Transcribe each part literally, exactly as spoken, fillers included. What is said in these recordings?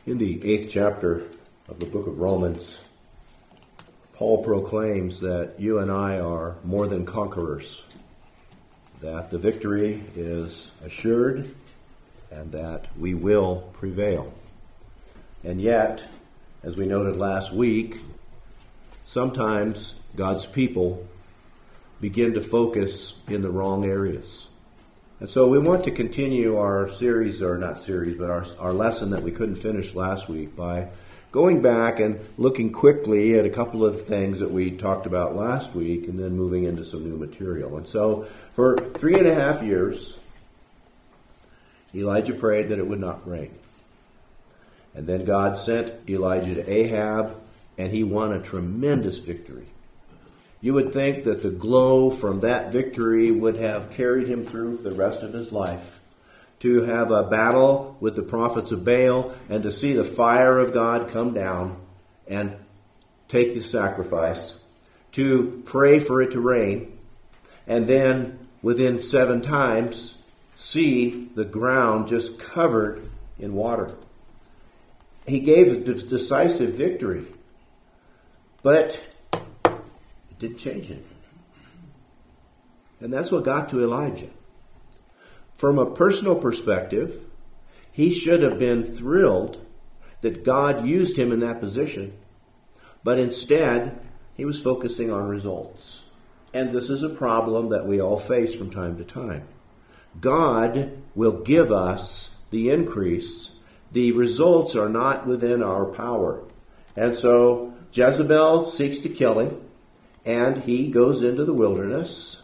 In the eighth chapter of the book of Romans, Paul proclaims that you and I are more than conquerors, that the victory is assured, and that we will prevail. And yet, as we noted last week, sometimes God's people begin to focus in the wrong areas. And so we want to continue our series, or not series, but our, our lesson that we couldn't finish last week by going back and looking quickly at a couple of things that we talked about last week and then moving into some new material. And so for three and a half years, Elijah prayed that it would not rain. And then God sent Elijah to Ahab, and he won a tremendous victory. You would think that the glow from that victory would have carried him through for the rest of his life, to have a battle with the prophets of Baal and to see the fire of God come down and take the sacrifice, to pray for it to rain, and then within seven times see the ground just covered in water. He gave a decisive victory, but didn't change anything. And that's what got to Elijah. From a personal perspective, he should have been thrilled that God used him in that position. But instead, he was focusing on results. And this is a problem that we all face from time to time. God will give us the increase. The results are not within our power. And so Jezebel seeks to kill him. And he goes into the wilderness,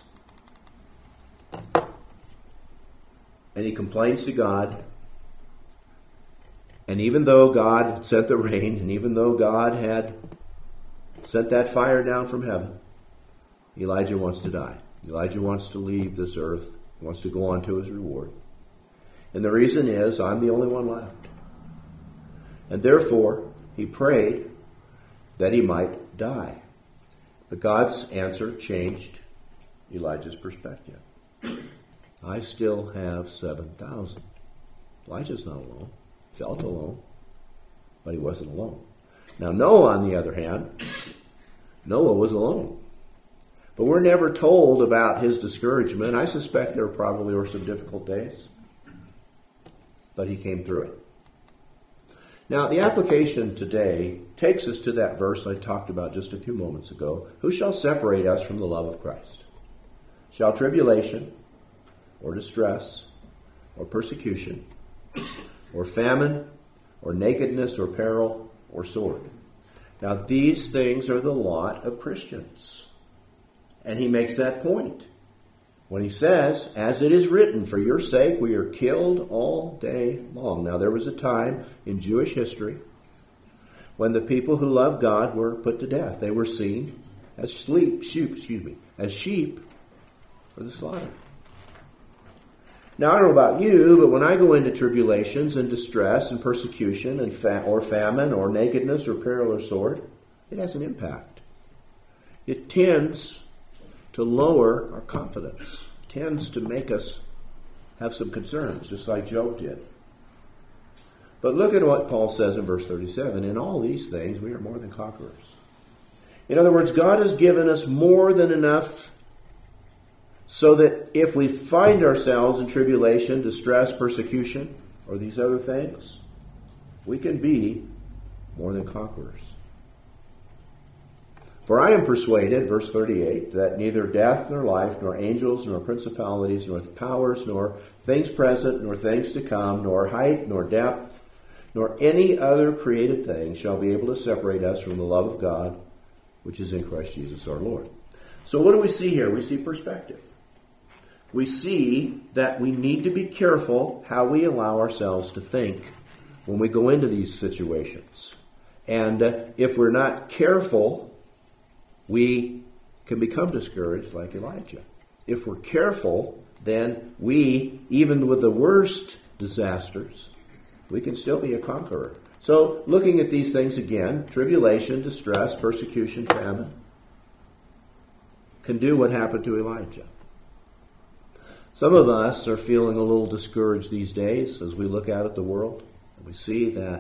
and he complains to God. And even though God had sent the rain, and even though God had sent that fire down from heaven, Elijah wants to die. Elijah wants to leave this earth, he wants to go on to his reward. And the reason is, I'm the only one left. And therefore, he prayed that he might die. But God's answer changed Elijah's perspective. I still have seven thousand. Elijah's not alone. He felt alone, but he wasn't alone. Now Noah, on the other hand, Noah was alone. But we're never told about his discouragement. I suspect there probably were some difficult days, but he came through it. Now, the application today takes us to that verse I talked about just a few moments ago. Who shall separate us from the love of Christ? Shall tribulation, or distress, or persecution, or famine, or nakedness, or peril, or sword? Now, these things are the lot of Christians. And he makes that point when he says, as it is written, for your sake we are killed all day long. Now, there was a time in Jewish history when the people who loved God were put to death. They were seen as sheep, sheep, excuse me, as sheep for the slaughter. Now, I don't know about you, but when I go into tribulations and distress and persecution and fa- or famine or nakedness or peril or sword, it has an impact. It tends to lower our confidence, tends to make us have some concerns, just like Job did. But look at what Paul says in verse thirty-seven. In all these things, we are more than conquerors. In other words, God has given us more than enough so that if we find ourselves in tribulation, distress, persecution, or these other things, we can be more than conquerors. For I am persuaded, verse thirty-eight, that neither death nor life, nor angels, nor principalities, nor powers, nor things present, nor things to come, nor height, nor depth, nor any other created thing shall be able to separate us from the love of God, which is in Christ Jesus our Lord. So what do we see here? We see perspective. We see that we need to be careful how we allow ourselves to think when we go into these situations. And uh, if we're not careful, we can become discouraged like Elijah. If we're careful, then we, even with the worst disasters, we can still be a conqueror. So, looking at these things again, tribulation, distress, persecution, famine, can do what happened to Elijah. Some of us are feeling a little discouraged these days as we look out at the world. And we see that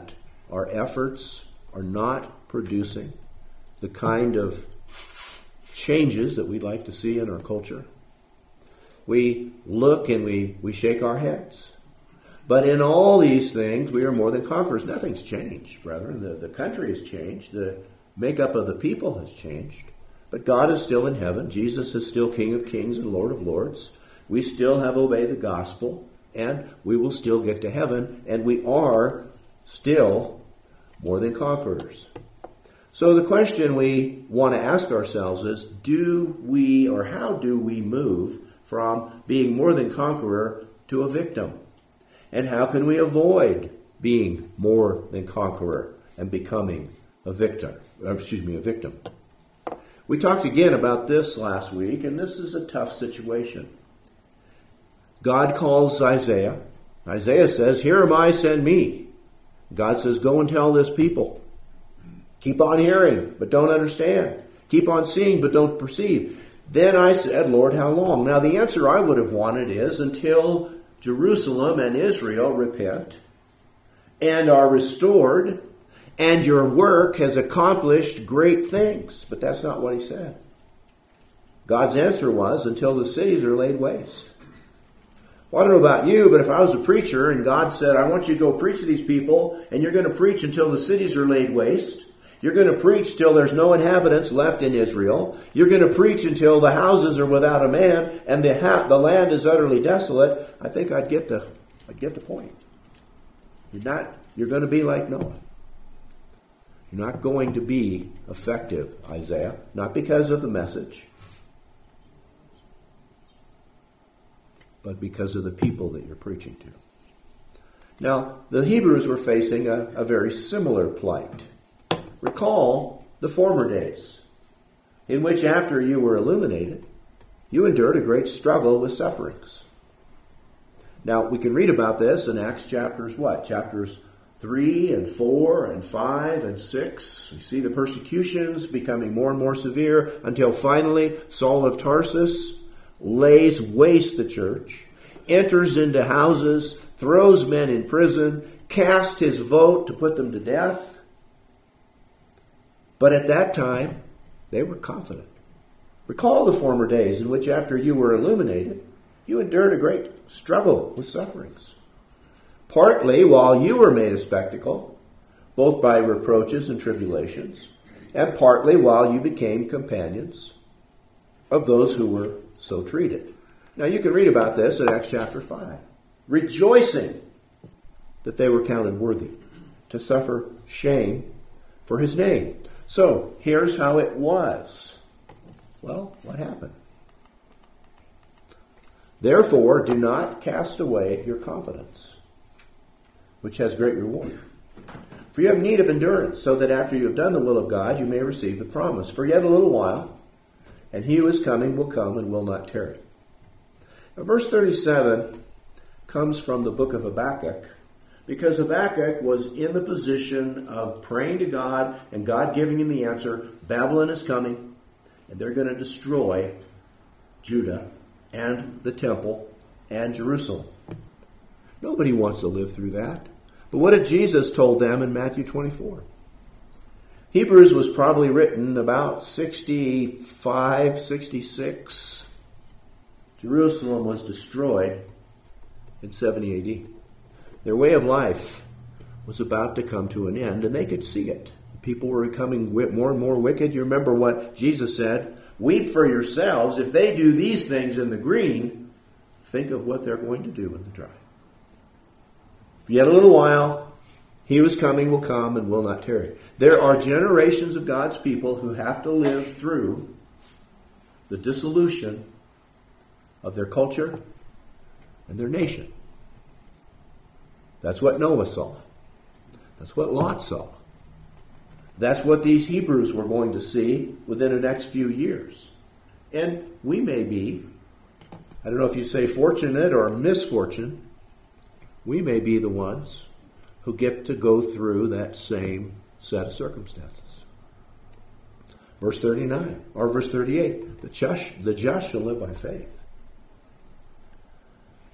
our efforts are not producing the kind of changes that we'd like to see in our culture. We look and we, we shake our heads. But in all these things, we are more than conquerors. Nothing's changed, brethren. The, the country has changed. The makeup of the people has changed. But God is still in heaven. Jesus is still King of kings and Lord of lords. We still have obeyed the gospel. And we will still get to heaven. And we are still more than conquerors. So the question we want to ask ourselves is, do we, or how do we move from being more than conqueror to a victim? And how can we avoid being more than conqueror and becoming a victim? Or excuse me, a victim. We talked again about this last week, and this is a tough situation. God calls Isaiah. Isaiah says, "Here am I, send me." God says, "Go and tell this people." Keep on hearing, but don't understand. Keep on seeing, but don't perceive. Then I said, "Lord, how long?" Now the answer I would have wanted is until Jerusalem and Israel repent and are restored and your work has accomplished great things. But that's not what he said. God's answer was until the cities are laid waste. Well, I don't know about you, but if I was a preacher and God said, "I want you to go preach to these people and you're going to preach until the cities are laid waste. You're going to preach till there's no inhabitants left in Israel. You're going to preach until the houses are without a man and the ha- the land is utterly desolate," I think I'd get the I'd get the point. You're not you're going to be like Noah. You're not going to be effective, Isaiah, not because of the message, but because of the people that you're preaching to. Now, the Hebrews were facing a, a very similar plight. Recall the former days, in which after you were illuminated, you endured a great struggle with sufferings. Now, we can read about this in Acts chapters what? Chapters three and four and five and six. You see the persecutions becoming more and more severe until finally Saul of Tarsus lays waste the church, enters into houses, throws men in prison, casts his vote to put them to death. But at that time, they were confident. Recall the former days in which after you were illuminated, you endured a great struggle with sufferings. Partly while you were made a spectacle, both by reproaches and tribulations, and partly while you became companions of those who were so treated. Now you can read about this in Acts chapter five. Rejoicing that they were counted worthy to suffer shame for his name. So, here's how it was. Well, what happened? Therefore, do not cast away your confidence, which has great reward. For you have need of endurance, so that after you have done the will of God, you may receive the promise. For yet a little while, and he who is coming will come and will not tarry. Now, verse thirty-seven comes from the book of Habakkuk, because Habakkuk was in the position of praying to God and God giving him the answer. Babylon is coming, and they're going to destroy Judah and the temple and Jerusalem. Nobody wants to live through that. But what did Jesus told them in Matthew twenty-four? Hebrews was probably written about sixty-five, sixty-six. Jerusalem was destroyed in seventy A D. Their way of life was about to come to an end, and they could see it. People were becoming more and more wicked. You remember what Jesus said, "Weep for yourselves. If they do these things in the green, think of what they're going to do in the dry." Yet a little while, he who is coming will come and will not tarry. There are generations of God's people who have to live through the dissolution of their culture and their nation. That's what Noah saw. That's what Lot saw. That's what these Hebrews were going to see within the next few years. And we may be, I don't know if you say fortunate or misfortune, we may be the ones who get to go through that same set of circumstances. Verse thirty-nine, or verse thirty-eight, the just, the just shall live by faith.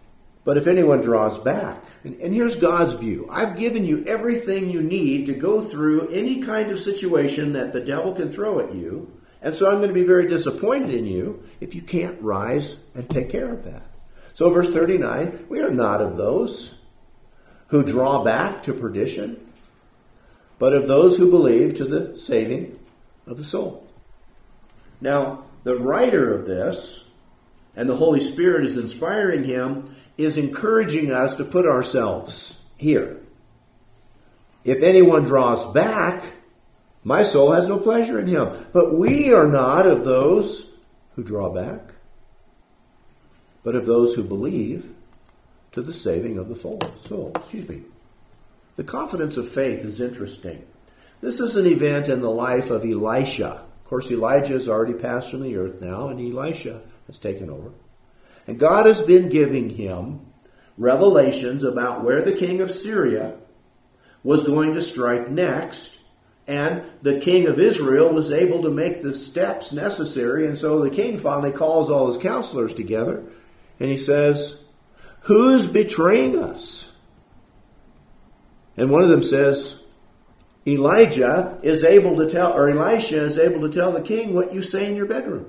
But if anyone draws back, and, and here's God's view. I've given you everything you need to go through any kind of situation that the devil can throw at you. And so I'm going to be very disappointed in you if you can't rise and take care of that. So verse thirty-nine, we are not of those who draw back to perdition, but of those who believe to the saving of the soul. Now, the writer of this, and the Holy Spirit is inspiring him, is encouraging us to put ourselves here. If anyone draws back, my soul has no pleasure in him. But we are not of those who draw back, but of those who believe to the saving of the soul. Excuse me. The confidence of faith is interesting. This is an event in the life of Elisha. Of course, Elijah has already passed from the earth now, and Elisha has taken over. And God has been giving him revelations about where the king of Syria was going to strike next. And the king of Israel was able to make the steps necessary. And so the king finally calls all his counselors together. And he says, who's betraying us? And one of them says, Elijah is able to tell, or Elisha is able to tell the king what you say in your bedroom.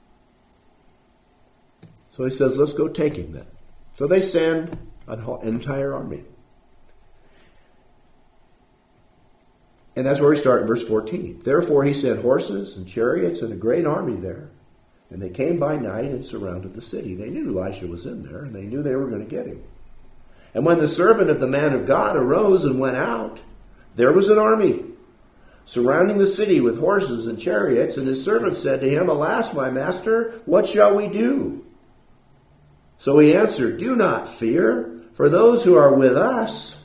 So he says, let's go take him then. So they send an entire army. And that's where we start in verse fourteen. Therefore he sent horses and chariots and a great army there. And they came by night and surrounded the city. They knew Elisha was in there, and they knew they were going to get him. And when the servant of the man of God arose and went out, there was an army surrounding the city with horses and chariots. And his servant said to him, alas, my master, what shall we do? So he answered, do not fear, for those who are with us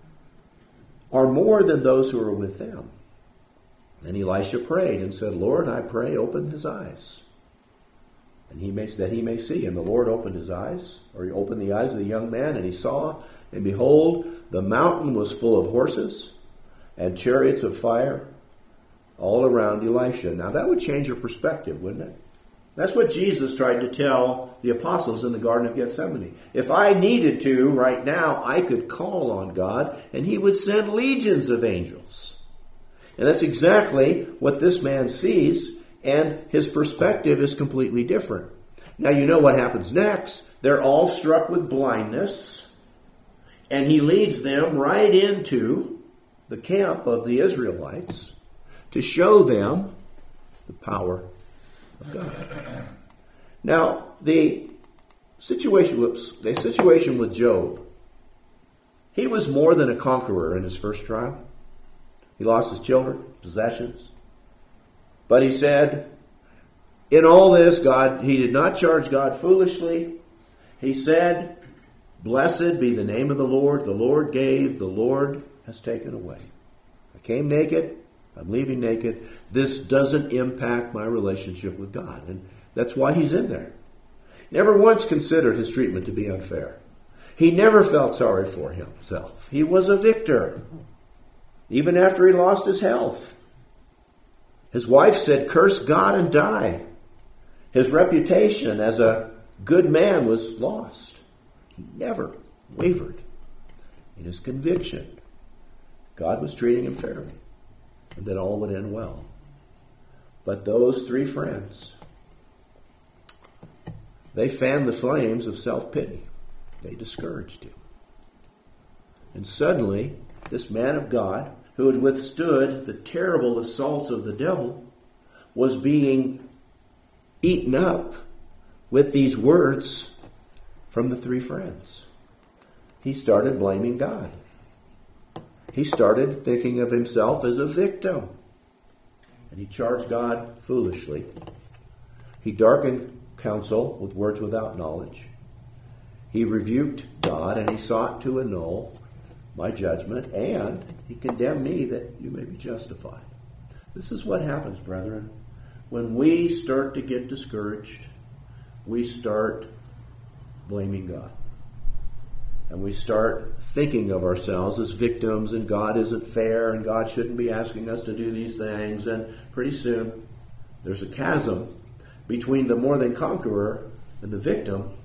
are more than those who are with them. And Elisha prayed and said, Lord, I pray, open his eyes, and he may that he may see. And the Lord opened his eyes, or he opened the eyes of the young man, and he saw, and behold, the mountain was full of horses and chariots of fire all around Elisha. Now that would change your perspective, wouldn't it? That's what Jesus tried to tell the apostles in the Garden of Gethsemane. If I needed to, right now, I could call on God, and he would send legions of angels. And that's exactly what this man sees, and his perspective is completely different. Now you know what happens next. They're all struck with blindness, and he leads them right into the camp of the Israelites to show them the power of God. Now, the situation, whoops, the situation with Job, he was more than a conqueror in his first trial. He lost his children, possessions. But he said, in all this, God, he did not charge God foolishly. He said, blessed be the name of the Lord. The Lord gave, the Lord has taken away. I came naked, I'm leaving naked. This doesn't impact my relationship with God. And that's why he's in there. Never once considered his treatment to be unfair. He never felt sorry for himself. He was a victor, even after he lost his health. His wife said, curse God and die. His reputation as a good man was lost. He never wavered in his conviction. God was treating him fairly, and that all would end well. But those three friends, they fanned the flames of self-pity. They discouraged him. And suddenly, this man of God, who had withstood the terrible assaults of the devil, was being eaten up with these words from the three friends. He started blaming God. He started thinking of himself as a victim. And he charged God foolishly. He darkened counsel with words without knowledge. He rebuked God, and he sought to annul my judgment, and he condemned me that you may be justified. This is what happens, brethren. When we start to get discouraged, we start blaming God. And we start thinking of ourselves as victims, and God isn't fair, and God shouldn't be asking us to do these things. And pretty soon, there's a chasm between the more than conqueror and the victim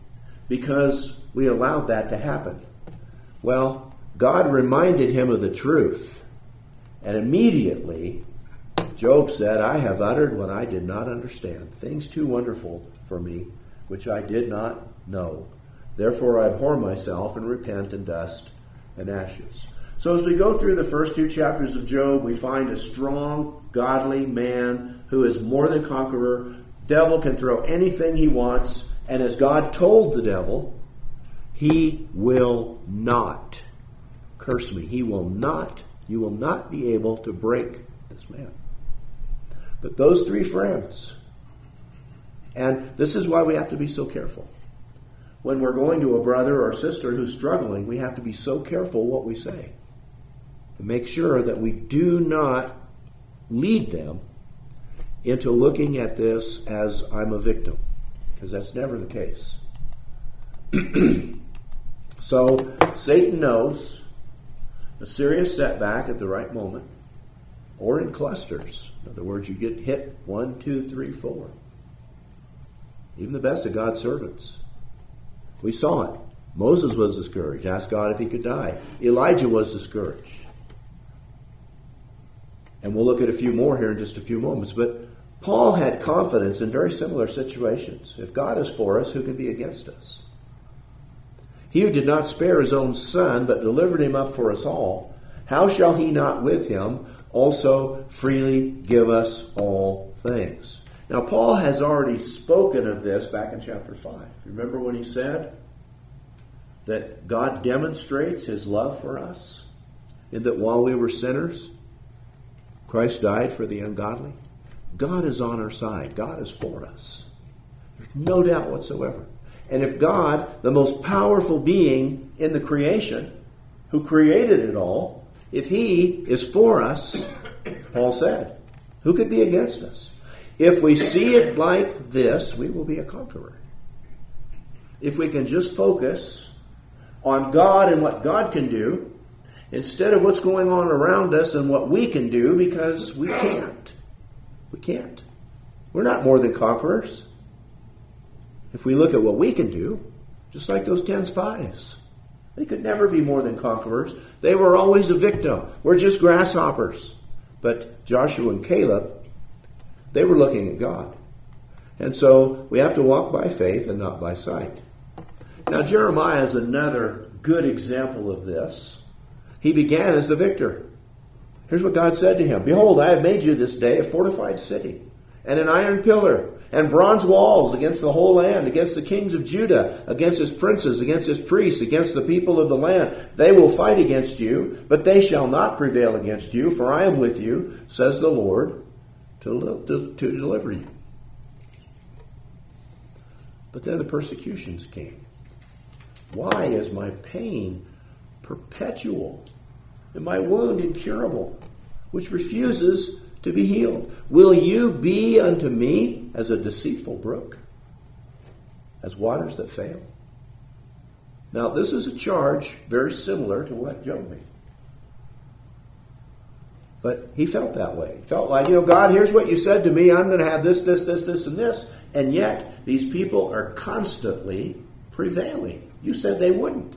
because we allowed that to happen. Well, God reminded him of the truth. And immediately, Job said, I have uttered what I did not understand, things too wonderful for me, which I did not know. Therefore I abhor myself and repent in dust and ashes. So as we go through the first two chapters of Job, we find a strong, godly man who is more than conqueror. Devil can throw anything he wants, and as God told the devil, he will not curse me. He will not, you will not be able to break this man. But those three friends, and this is why we have to be so careful. When we're going to a brother or sister who's struggling, we have to be so careful what we say. To make sure that we do not lead them into looking at this as I'm a victim. Because that's never the case. So, Satan knows a serious setback at the right moment, or in clusters. In other words, you get hit one, two, three, four. Even the best of God's servants. We saw it. Moses was discouraged, asked God if he could die. Elijah was discouraged. And we'll look at a few more here in just a few moments. But Paul had confidence in very similar situations. If God is for us, who can be against us? He who did not spare his own son, but delivered him up for us all, how shall he not with him also freely give us all things? Now, Paul has already spoken of this back in chapter five. Remember when he said that God demonstrates his love for us, in that while we were sinners, Christ died for the ungodly? God is on our side. God is for us. There's no doubt whatsoever. And if God, the most powerful being in the creation, who created it all, if he is for us, Paul said, who could be against us? If we see it like this, we will be a conqueror. If we can just focus on God and what God can do, instead of what's going on around us and what we can do, because we can't. We can't. We're not more than conquerors. If we look at what we can do, just like those ten spies, they could never be more than conquerors. They were always a victim. We're just grasshoppers. But Joshua and Caleb, they were looking at God. And so we have to walk by faith and not by sight. Now Jeremiah is another good example of this. He began as the victor. Here's what God said to him. Behold, I have made you this day a fortified city, and an iron pillar, and bronze walls against the whole land, against the kings of Judah, against his princes, against his priests, against the people of the land. They will fight against you, but they shall not prevail against you, for I am with you, says the Lord, to, to, to deliver you. But then the persecutions came. Why is my pain perpetual, and my wound incurable, which refuses to be healed? Will you be unto me as a deceitful brook, as waters that fail? Now, this is a charge very similar to what Job made. But he felt that way. He felt like, you know, God, here's what you said to me. I'm going to have this, this, this, this, and this. And yet, these people are constantly prevailing. You said they wouldn't.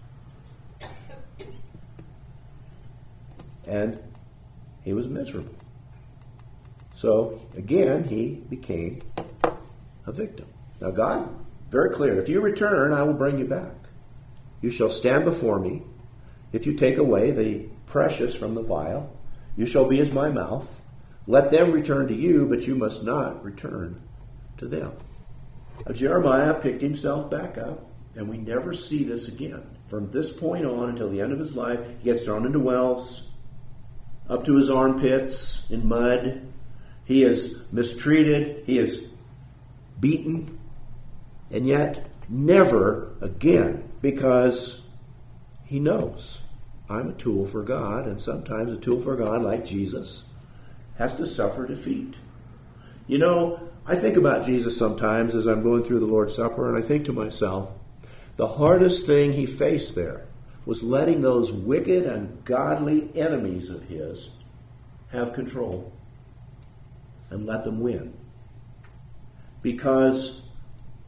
And he was miserable. So, again, he became a victim. Now, God, very clear. If you return, I will bring you back. You shall stand before me. If you take away the precious from the vile, you shall be as my mouth. Let them return to you, but you must not return to them. Now, Jeremiah picked himself back up, and we never see this again. From this point on until the end of his life, he gets thrown into wells, up to his armpits in mud. He is mistreated. He is beaten. And yet, never again, because he knows I'm a tool for God, and sometimes a tool for God, like Jesus, has to suffer defeat. You know, I think about Jesus sometimes as I'm going through the Lord's Supper, and I think to myself, the hardest thing he faced there was letting those wicked, ungodly enemies of his have control and let them win. Because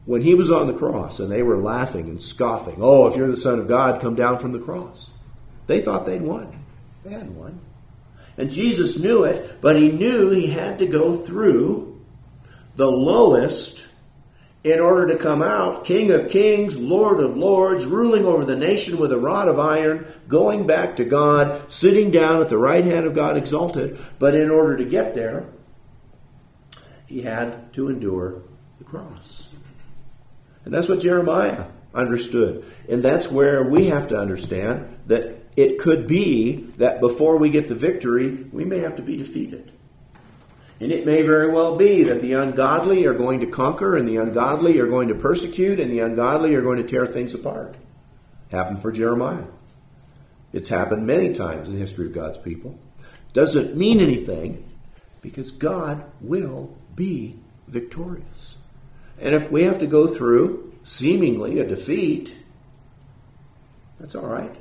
when he was on the cross and they were laughing and scoffing, oh, if you're the Son of God, come down from the cross. They thought they'd won. They hadn't won. And Jesus knew it, but he knew he had to go through the lowest in order to come out King of Kings, Lord of Lords, ruling over the nation with a rod of iron, going back to God, sitting down at the right hand of God exalted. But in order to get there, he had to endure the cross. And that's what Jeremiah understood. And that's where we have to understand that it could be that before we get the victory, we may have to be defeated. And it may very well be that the ungodly are going to conquer, and the ungodly are going to persecute, and the ungodly are going to tear things apart. Happened for Jeremiah. It's happened many times in the history of God's people. Doesn't mean anything, because God will be victorious. And if we have to go through seemingly a defeat, that's all right.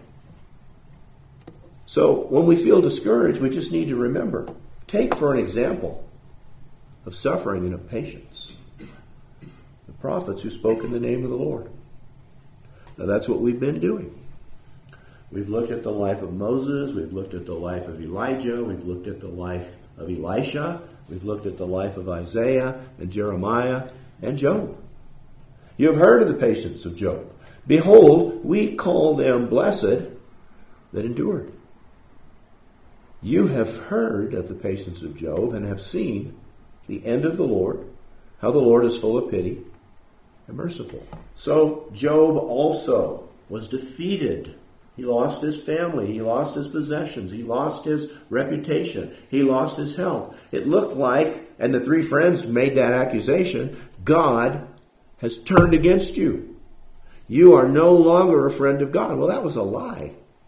So when we feel discouraged, we just need to remember, take for an example of suffering and of patience the prophets who spoke in the name of the Lord. Now that's what we've been doing. We've looked at the life of Moses, we've looked at the life of Elijah, we've looked at the life of Elisha, we've looked at the life of Isaiah and Jeremiah and Job. You have heard of the patience of Job. Behold, we call them blessed that endured. You have heard of the patience of Job and have seen the end of the Lord, how the Lord is full of pity and merciful. So Job also was defeated. He lost his family. He lost his possessions. He lost his reputation. He lost his health. It looked like, and the three friends made that accusation, God has turned against you. You are no longer a friend of God. Well, that was a lie.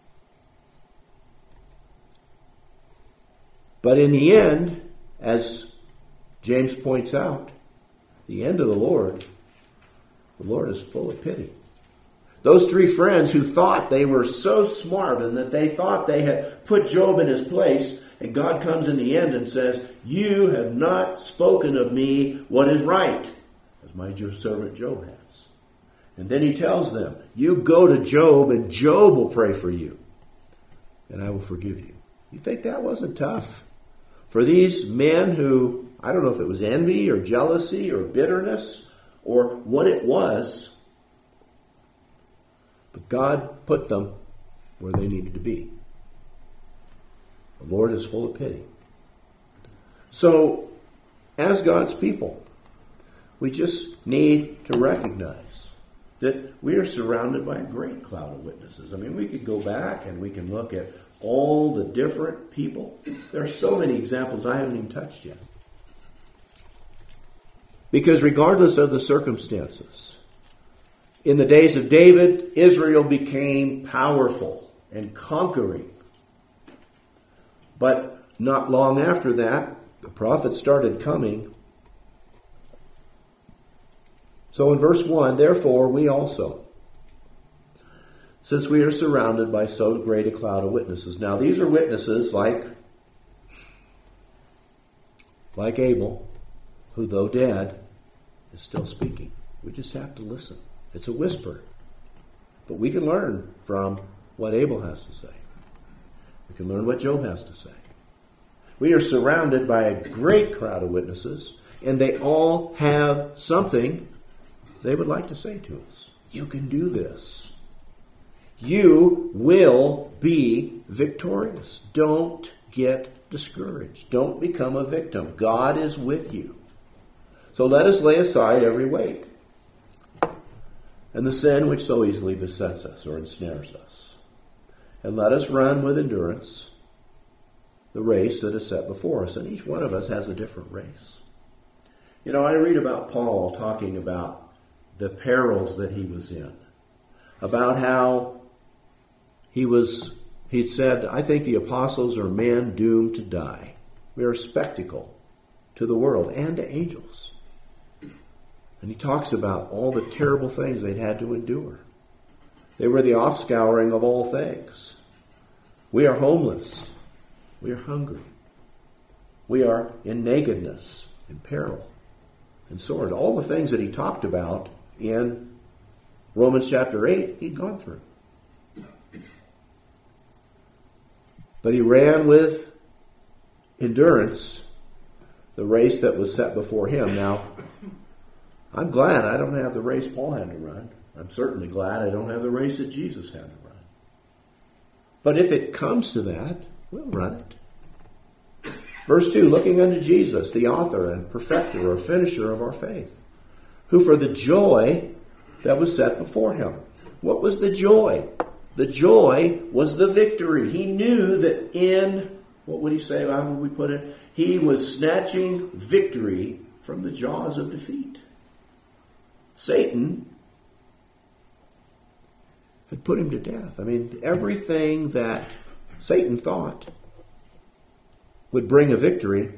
But in the end, as James points out, the end of the Lord, the Lord is full of pity. Those three friends who thought they were so smart and that they thought they had put Job in his place, and God comes in the end and says, you have not spoken of me what is right, as my servant Job has. And then he tells them, you go to Job and Job will pray for you, and I will forgive you. You think that wasn't tough? For these men who, I don't know if it was envy or jealousy or bitterness or what it was, but God put them where they needed to be. The Lord is full of pity. So, as God's people, we just need to recognize that we are surrounded by a great cloud of witnesses. I mean, we could go back and we can look at all the different people. There are so many examples I haven't even touched yet. Because regardless of the circumstances, in the days of David, Israel became powerful and conquering. But not long after that, the prophets started coming. So in verse one, therefore we also, since we are surrounded by so great a cloud of witnesses. Now these are witnesses like, like Abel, who though dead, is still speaking. We just have to listen. It's a whisper. But we can learn from what Abel has to say. We can learn what Job has to say. We are surrounded by a great crowd of witnesses, and they all have something they would like to say to us. You can do this. You will be victorious. Don't get discouraged. Don't become a victim. God is with you. So let us lay aside every weight and the sin which so easily besets us or ensnares us. And let us run with endurance the race that is set before us. And each one of us has a different race. You know, I read about Paul talking about the perils that he was in. About how he was, he said, I think the apostles are men doomed to die. We are a spectacle to the world and to angels. And he talks about all the terrible things they'd had to endure. They were the offscouring of all things. We are homeless. We are hungry. We are in nakedness, in peril, and sword. All the things that he talked about in Romans chapter eight, he'd gone through. But he ran with endurance the race that was set before him. Now, I'm glad I don't have the race Paul had to run. I'm certainly glad I don't have the race that Jesus had to run. But if it comes to that, we'll run it. Verse two, looking unto Jesus, the author and perfecter or finisher of our faith, who for the joy that was set before him. What was the joy? The joy was the victory. He knew that in, what would he say, how would we put it? He was snatching victory from the jaws of defeat. Satan had put him to death. I mean, everything that Satan thought would bring a victory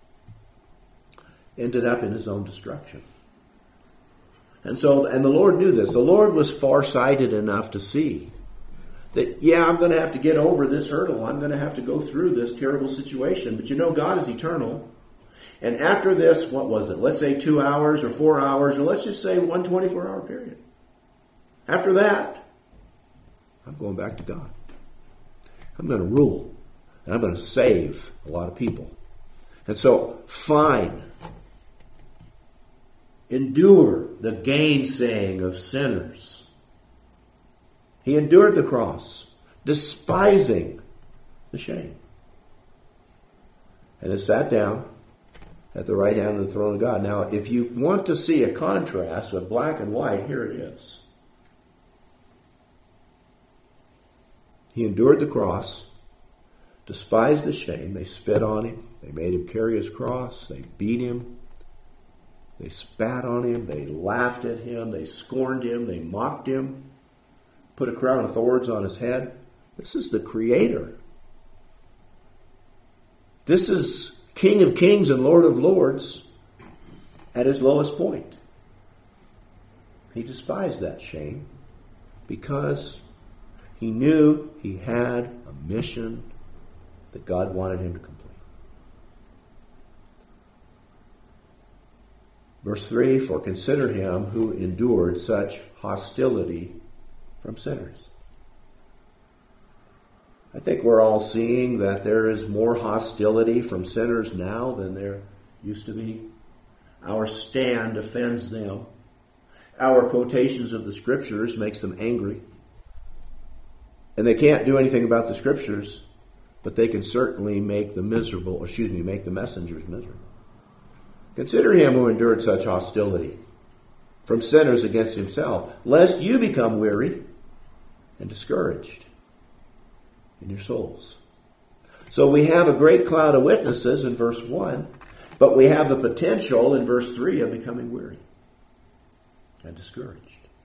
ended up in his own destruction. And so, and the Lord knew this. The Lord was farsighted enough to see that, yeah, I'm going to have to get over this hurdle. I'm going to have to go through this terrible situation. But you know, God is eternal. And after this, what was it? Let's say two hours or four hours, or let's just say one twenty-four hour period. After that, I'm going back to God. I'm going to rule. And I'm going to save a lot of people. And so, fine. Endure the gainsaying of sinners. He endured the cross, despising the shame. And has sat down at the right hand of the throne of God. Now, if you want to see a contrast of black and white, here it is. He endured the cross, despised the shame. They spit on him. They made him carry his cross. They beat him. They spat on him. They laughed at him. They scorned him. They mocked him. Put a crown of thorns on his head. This is the Creator. This is King of Kings and Lord of Lords at his lowest point. He despised that shame because he knew he had a mission that God wanted him to complete. Verse three, for consider him who endured such hostility from sinners. I think we're all seeing that there is more hostility from sinners now than there used to be. Our stand offends them. Our quotations of the Scriptures makes them angry. And they can't do anything about the Scriptures, but they can certainly make the miserable, or excuse me, make the messengers miserable. Consider him who endured such hostility from sinners against himself, lest you become weary and discouraged in your souls. So we have a great cloud of witnesses in verse one, but we have the potential in verse three of becoming weary and discouraged.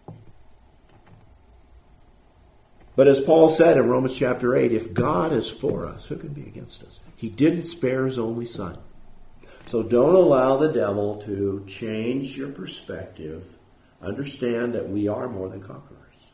But as Paul said in Romans chapter eight, if God is for us, who can be against us? He didn't spare his only son. So don't allow the devil to change your perspective. Understand that we are more than conquerors.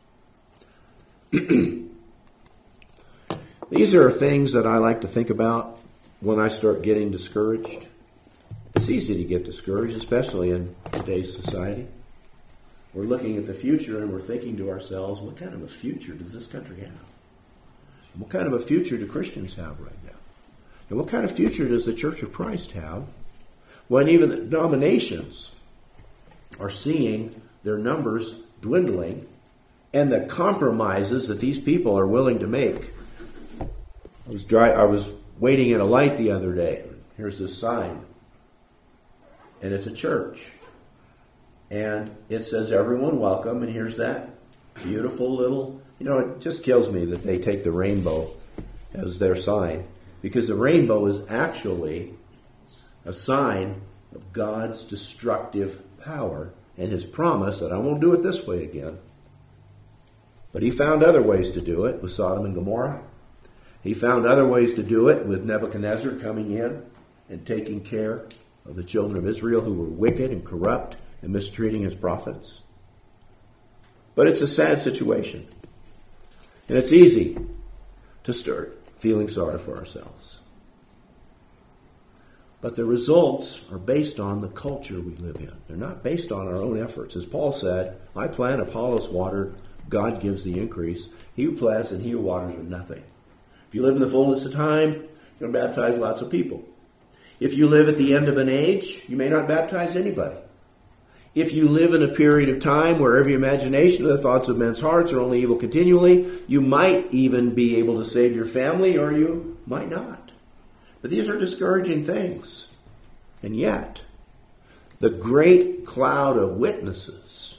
These are things that I like to think about when I start getting discouraged. It's easy to get discouraged, especially in today's society. We're looking at the future and we're thinking to ourselves, what kind of a future does this country have? What kind of a future do Christians have right now? And what kind of future does the Church of Christ have when even the denominations are seeing their numbers dwindling and the compromises that these people are willing to make? I was dry, I was waiting at a light the other day. Here's this sign. And it's a church. And it says, everyone welcome. And here's that beautiful little, you know, it just kills me that they take the rainbow as their sign. Because the rainbow is actually a sign of God's destructive power and his promise that I won't do it this way again. But he found other ways to do it with Sodom and Gomorrah. He found other ways to do it with Nebuchadnezzar coming in and taking care of the children of Israel who were wicked and corrupt and mistreating his prophets. But it's a sad situation. And it's easy to start feeling sorry for ourselves. But the results are based on the culture we live in. They're not based on our own efforts. As Paul said, I plant, Apollos water, God gives the increase. He who plants and he who waters are nothing. If you live in the fullness of time, you're going to baptize lots of people. If you live at the end of an age, you may not baptize anybody. If you live in a period of time where every imagination of the thoughts of men's hearts are only evil continually, you might even be able to save your family, or you might not. But these are discouraging things. And yet, the great cloud of witnesses,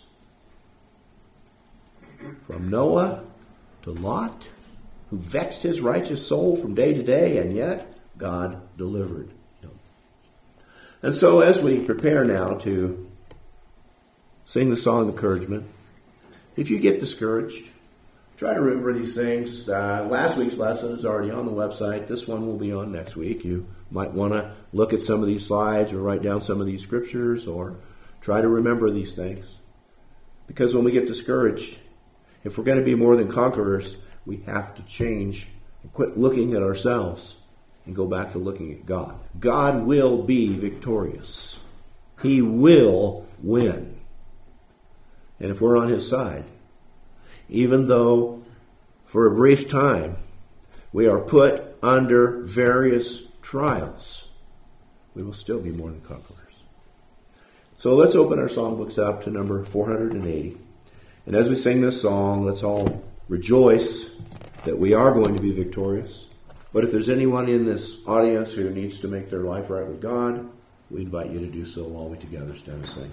from Noah to Lot, who vexed his righteous soul from day to day, and yet God delivered him. And so as we prepare now to sing the song of encouragement, if you get discouraged, try to remember these things. Uh, last week's lesson is already on the website. This one will be on next week. You might want to look at some of these slides or write down some of these scriptures or try to remember these things. Because when we get discouraged, if we're going to be more than conquerors, we have to change and quit looking at ourselves and go back to looking at God. God will be victorious. He will win. And if we're on His side, even though for a brief time we are put under various trials, we will still be more than conquerors. So let's open our songbooks up to number four hundred eighty. And as we sing this song, let's all rejoice that we are going to be victorious. But if there's anyone in this audience who needs to make their life right with God, we invite you to do so while we together stand and sing.